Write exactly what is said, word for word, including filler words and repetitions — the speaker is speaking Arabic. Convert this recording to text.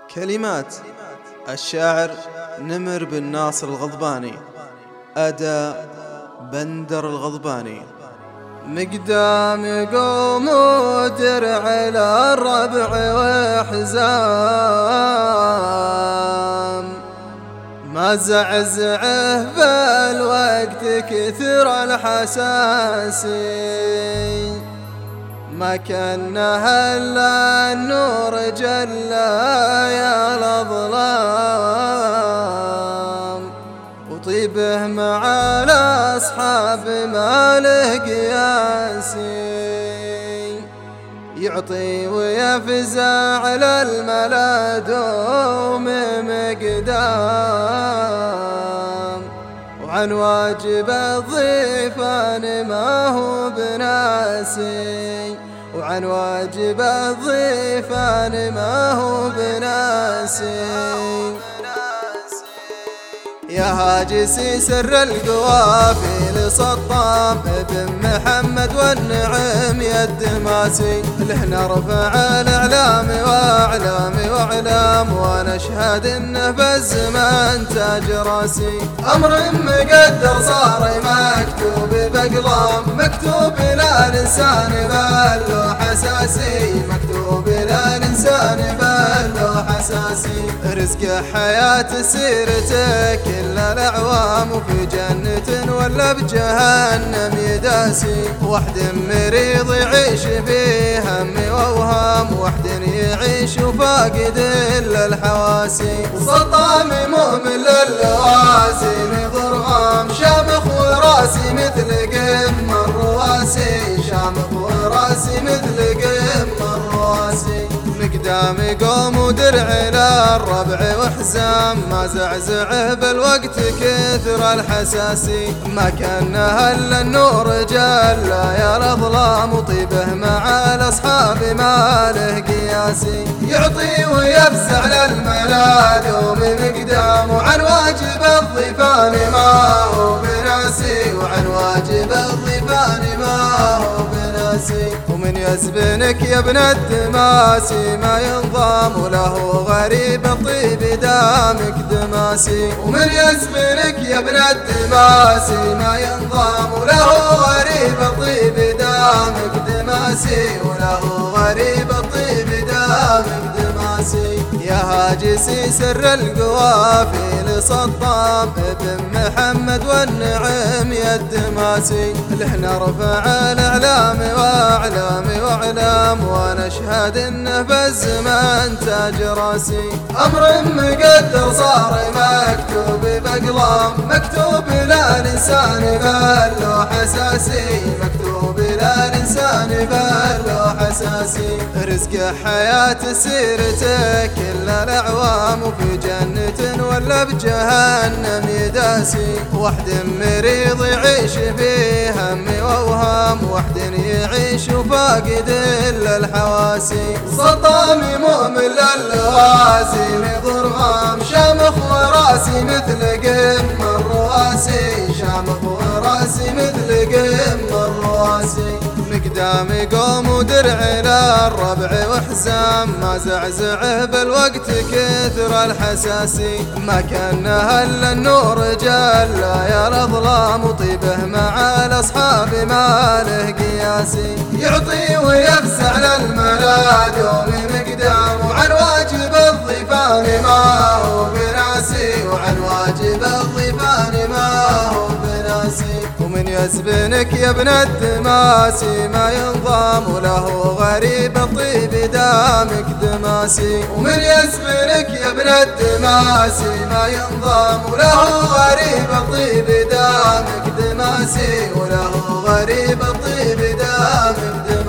كلمات الشاعر نمر بن ناصر الغضباني، أداء بندر الغضباني. مقدام قوم ودرع للربع وحزام، ما زعزعه بالوقت كثر الحساسي، ما كانه الا النور جلا يا الاظلام، وطيبه مع الاصحاب ما له قياسي، يعطي ويفزع على الملا دوم مقدام، وعن واجب الضيفان ما هو بناسي، وعن واجب الضيفان ما هو بناسي. يا هاجسي سر القوافل سطام ابن محمد والنعم يا الدماسي، له نرفع الاعلام واعلام واعلام، ونشهد انه بالزمان تاج راسي. امر مقدر صار مكتوب بقلام، مكتوب للانسان باللوح اساسي، مكتوب للانسان باللوح اساسي. رزق حياة سيرته كل الاعوام، وفي جنة ولا بجهنم يداسي، وحد مريض يعيش في هم واوهام، وحد يعيش فاقد الا الحواسي. سطام مؤمن للوازن ضرغام، شامخ وراسي مثل قم الرواسي، شامخ وراسي مثل قم الرواسي. مقدام قوم ودرع للربع وحزام، ما زعزعه بالوقت كثر الحساسي، ما كانه الا النور جلا يا الاظلام، وطيبه مع الاصحاب ما له قياسي، يعطي ويفزع للملا دوم مقدام، وعن واجب الضيفان ما هو بناسي، وعن واجب الضيفان ما هو بناسي. ومن يزبنك يا ابن الدماسي ما ينضام له غريب الطيب دامك دماسي، ومن يزبنك يا ابن الدماسي ما ينضام له غريب الطيب دامك دماسي، وله غريب الطيب دامك دماسي. يا هاجسي سر القوافل سطام ابن محمد والنعم يا الدماسي، له نرفع الاعلام واعلام واعلام، ونشهد انه بالزمان تاج راسي. امر مقدر صار مكتوب بقلام، مكتوب للانسان باللوح اساسي، مكتوب للانسان باللوح اساسي. رزق حياة سيرته كل الاعوام، وفي جنة ولا بجهنم يداسي، وحد مريض يعيش في هم واوهام، وحد يعيش فاقد الا الحواسي. سطام مؤمن للوازن ضرغام، شامخ وراسي مثل قم الرواسي، شامخ وراسي مثل قم الرواسي. مقدام قوم ودرع للربع وحزام، ما زعزعه بالوقت كثر الحساسي، ما كانه الا النور جلا يا الاظلام، وطيبه مع الاصحاب ما له قياسي، يعطي ويفزع للملا دوم مقدام، وعن واجب الضيفان ما هو بناسي، وعن واجب الضيفان ما هو بناسي. ومن يزبنك يا ابن الدماسي ما ينضام له غريب الطيب دامك دماسي، ومن يزبنك يا ابن الدماسي ما ينضام له غريب الطيب دامك دماسي، وله غريب الطيب دامك دماسي.